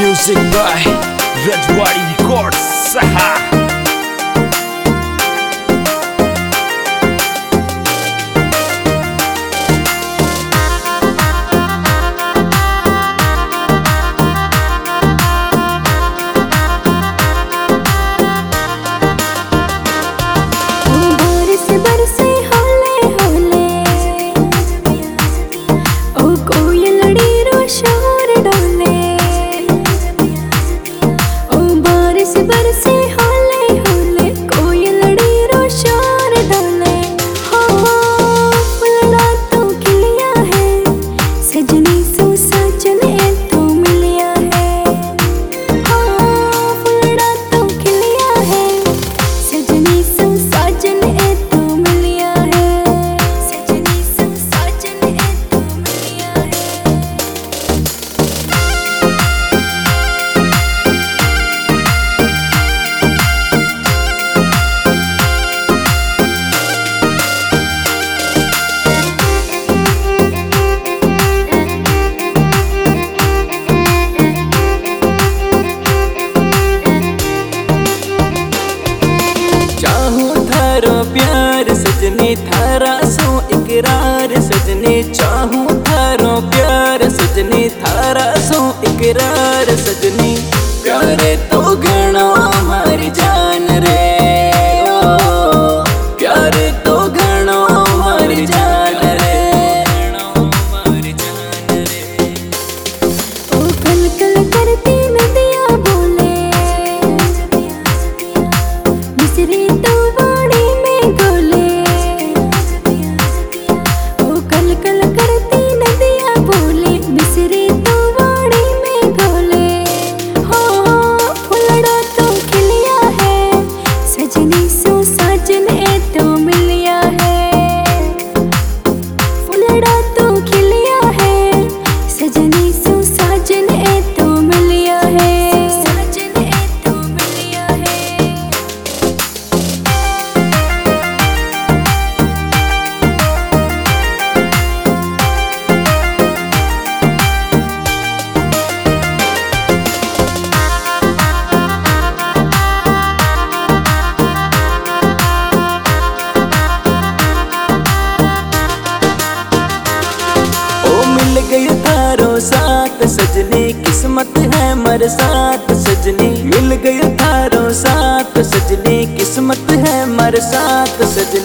Music by Rajwari Records. प्यार सजनी थारा सो इकरार सजनी चाहूं थारो प्यार सजनी थारा सो इकरार सजनी प्यारे तो घणो हमारी जान रे ओ प्यारे तो घणो हमारी जान रे हमारी जान रे ओ कल कल करती नदिया बोले मिसरी तो बाड़ी में गोले ओ कल कल करती नदिया बोले मिसरी तो बाड़ी में गोले हो फुलड़ा तो खिलिया है सजनी सो साजन ए तो मिलिया है फुलड़ा तो खिलिया है सजनी सो साजन ए तो मिलिया है साजन ए तो मिलिया है। मिल गई थारो साथ सजनी किस्मत है मर साथ सजनी मिल गई थारो साथ सजनी किस्मत है मर साथ सजनी।